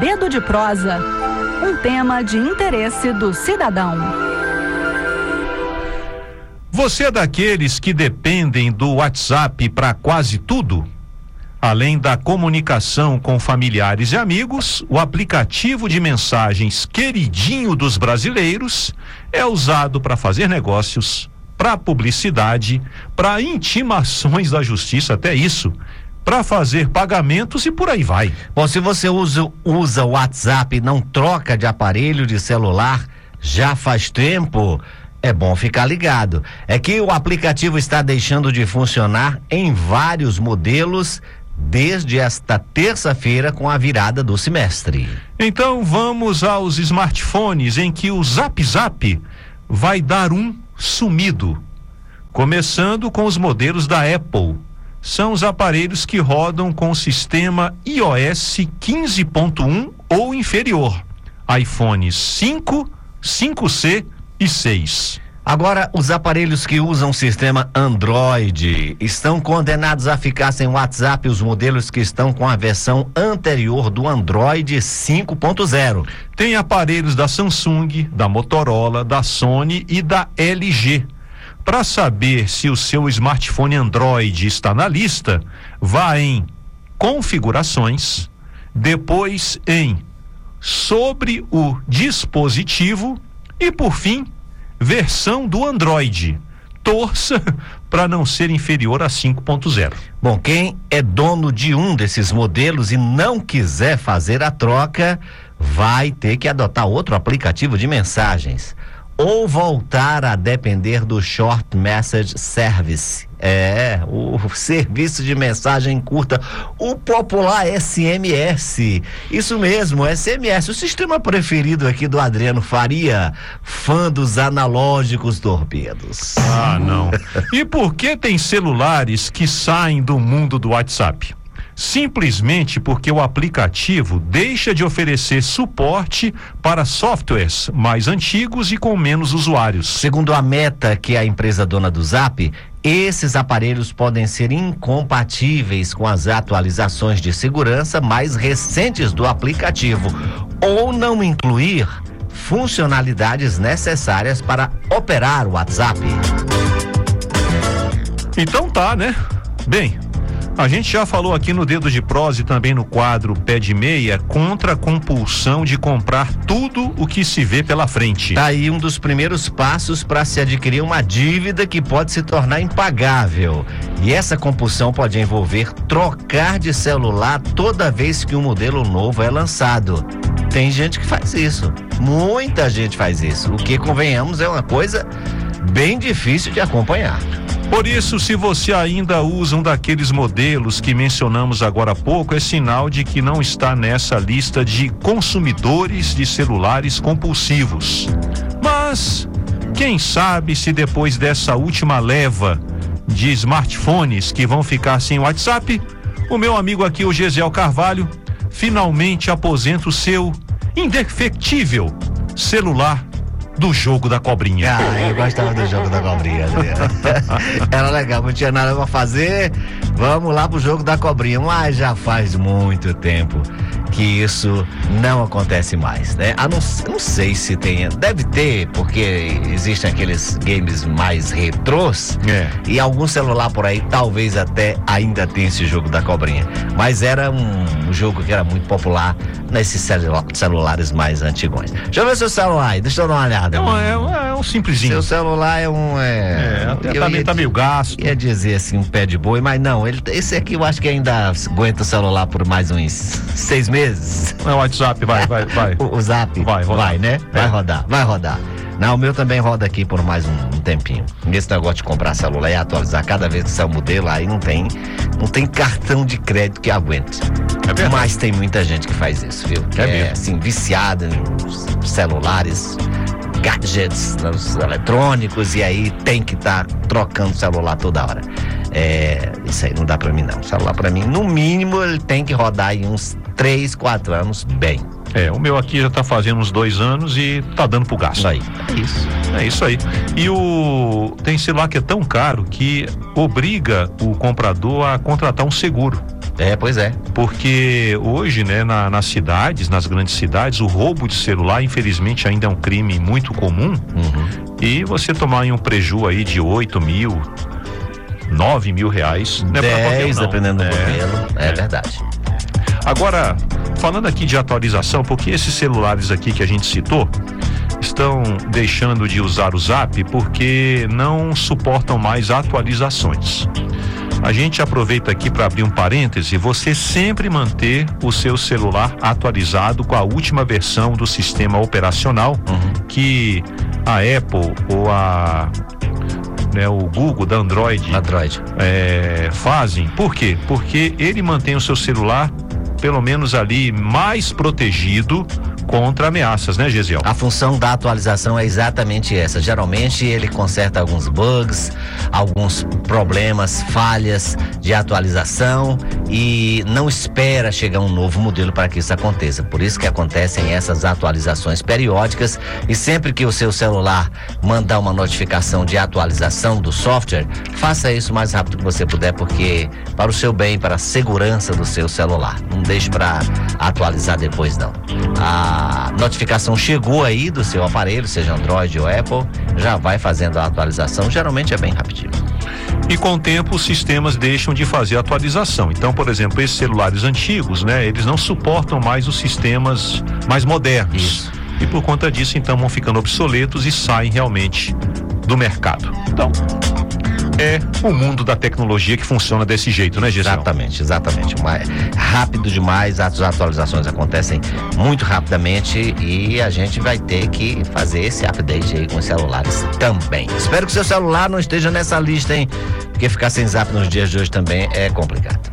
Dedo de Prosa, um tema de interesse do cidadão. Você é daqueles que dependem do WhatsApp para quase tudo? Além da comunicação com familiares e amigos, o aplicativo de mensagens queridinho dos brasileiros é usado para fazer negócios, para publicidade, para intimações da justiça, até isso, para fazer pagamentos e por aí vai. Bom, se você usa o WhatsApp e não troca de aparelho de celular já faz tempo, é bom ficar ligado. É que o aplicativo está deixando de funcionar em vários modelos desde esta terça-feira com a virada do semestre. Então vamos aos smartphones em que o Zap Zap vai dar um sumido. Começando com os modelos da Apple. São os aparelhos que rodam com o sistema iOS 15.1 ou inferior. iPhones 5, 5C e 6. Agora, os aparelhos que usam o sistema Android estão condenados a ficar sem WhatsApp, os modelos que estão com a versão anterior do Android 5.0. Tem aparelhos da Samsung, da Motorola, da Sony e da LG. Para saber se o seu smartphone Android está na lista, vá em Configurações, depois em Sobre o dispositivo e, por fim, Versão do Android. Torça para não ser inferior a 5.0. Bom, quem é dono de um desses modelos e não quiser fazer a troca, vai ter que adotar outro aplicativo de mensagens ou voltar a depender do Short Message Service. O serviço de mensagem curta, o popular SMS. Isso mesmo, SMS, o sistema preferido aqui do Adriano Faria, fã dos analógicos torpedos. Ah, não. E por que tem celulares que saem do mundo do WhatsApp? Simplesmente porque o aplicativo deixa de oferecer suporte para softwares mais antigos e com menos usuários. Segundo a Meta, que é a empresa dona do Zap, esses aparelhos podem ser incompatíveis com as atualizações de segurança mais recentes do aplicativo ou não incluir funcionalidades necessárias para operar o WhatsApp. Então tá, né? Bem, a gente já falou aqui no Dedo de Prosa e também no quadro Pé de Meia contra a compulsão de comprar tudo o que se vê pela frente. Tá aí um dos primeiros passos para se adquirir uma dívida que pode se tornar impagável. E essa compulsão pode envolver trocar de celular toda vez que um modelo novo é lançado. Tem gente que faz isso, muita gente faz isso, o que, convenhamos, é uma coisa bem difícil de acompanhar. Por isso, se você ainda usa um daqueles modelos que mencionamos agora há pouco, é sinal de que não está nessa lista de consumidores de celulares compulsivos. Mas, quem sabe se depois dessa última leva de smartphones que vão ficar sem WhatsApp, o meu amigo aqui, o Gesiel Carvalho, finalmente aposenta o seu indefectível celular do jogo da cobrinha. Eu gostava do jogo da cobrinha. Era legal, não tinha nada pra fazer, vamos lá pro jogo da cobrinha. Mas já faz muito tempo que isso não acontece mais, né? Não sei se tem, deve ter, porque existem aqueles games mais retrôs, e algum celular por aí talvez até ainda tenha esse jogo da cobrinha, mas era um jogo que era muito popular nesses celulares mais antigões. Deixa eu ver seu celular aí, deixa eu dar uma olhada. É um simplesinho. Seu celular é um... também tá meio gasto. Ia dizer assim, um pé de boi, mas não, esse aqui eu acho que ainda aguenta o celular por mais uns 6 meses. É o WhatsApp, vai. O Zap vai, né? Vai rodar. Não, o meu também roda aqui por mais um tempinho. Esse negócio de comprar celular e atualizar cada vez que sai o modelo, aí não tem cartão de crédito que aguente. Mas tem muita gente que faz isso, viu? Que é assim, viciada nos celulares, gadgets, nos eletrônicos, e aí tem que estar trocando celular toda hora. Isso aí não dá pra mim não. O celular pra mim, no mínimo, ele tem que rodar aí uns 3, 4 anos bem. O meu aqui já tá fazendo uns 2 anos e tá dando pro gasto. É isso aí. E tem celular que é tão caro que obriga o comprador a contratar um seguro. Pois é. Porque hoje, né, nas cidades, nas grandes cidades, o roubo de celular, infelizmente, ainda é um crime muito comum. E você tomar um preju aí de 8 mil, 9 mil reais, não é 10, pra qualquer um, não. dependendo do modelo, é verdade. Agora, falando aqui de atualização, porque esses celulares aqui que a gente citou estão deixando de usar o Zap porque não suportam mais atualizações. A gente aproveita aqui para abrir um parêntese, você sempre manter o seu celular atualizado com a última versão do sistema operacional que a Apple ou o Google da Android fazem. Por quê? Porque ele mantém o seu celular pelo menos ali mais protegido contra ameaças, né, Gesiel? A função da atualização é exatamente essa. Geralmente ele conserta alguns bugs, alguns problemas, falhas de atualização e não espera chegar um novo modelo para que isso aconteça. Por isso que acontecem essas atualizações periódicas e sempre que o seu celular mandar uma notificação de atualização do software, faça isso o mais rápido que você puder, porque para o seu bem, para a segurança do seu celular. Não deixe para atualizar depois, não. A notificação chegou aí do seu aparelho, seja Android ou Apple, já vai fazendo a atualização, geralmente é bem rapidinho. E com o tempo os sistemas deixam de fazer a atualização. Então, por exemplo, esses celulares antigos, né, eles não suportam mais os sistemas mais modernos. Isso. E por conta disso, então, vão ficando obsoletos e saem realmente do mercado. Então, é o mundo da tecnologia que funciona desse jeito, né, Gesiel? Exatamente. Rápido demais, as atualizações acontecem muito rapidamente e a gente vai ter que fazer esse update aí com os celulares também. Espero que o seu celular não esteja nessa lista, hein? Porque ficar sem Zap nos dias de hoje também é complicado.